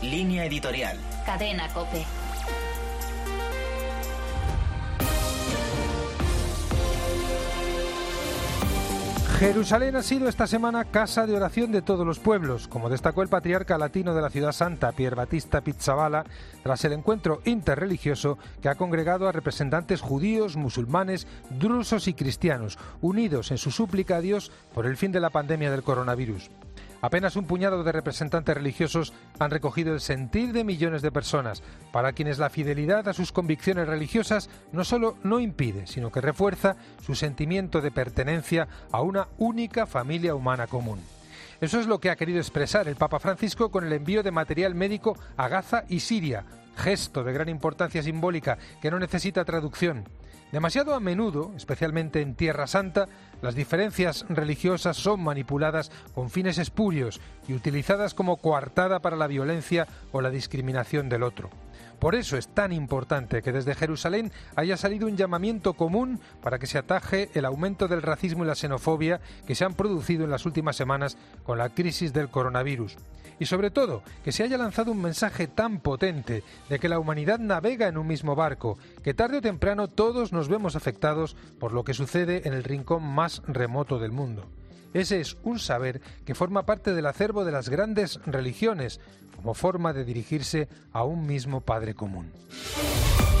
Línea editorial. Cadena COPE. Jerusalén ha sido esta semana casa de oración de todos los pueblos, como destacó el patriarca latino de la ciudad santa, Pier Battista Pizzaballa, tras el encuentro interreligioso que ha congregado a representantes judíos, musulmanes, drusos y cristianos, unidos en su súplica a Dios por el fin de la pandemia del coronavirus. Apenas un puñado de representantes religiosos han recogido el sentir de millones de personas, para quienes la fidelidad a sus convicciones religiosas no solo no impide, sino que refuerza su sentimiento de pertenencia a una única familia humana común. Eso es lo que ha querido expresar el Papa Francisco con el envío de material médico a Gaza y Siria, gesto de gran importancia simbólica que no necesita traducción. Demasiado a menudo, especialmente en Tierra Santa, las diferencias religiosas son manipuladas con fines espurios y utilizadas como coartada para la violencia o la discriminación del otro. Por eso es tan importante que desde Jerusalén haya salido un llamamiento común para que se ataje el aumento del racismo y la xenofobia que se han producido en las últimas semanas con la crisis del coronavirus. Y sobre todo, que se haya lanzado un mensaje tan potente de que la humanidad navega en un mismo barco, que tarde o temprano todos nos vemos afectados por lo que sucede en el rincón más remoto del mundo. Ese es un saber que forma parte del acervo de las grandes religiones, como forma de dirigirse a un mismo Padre común.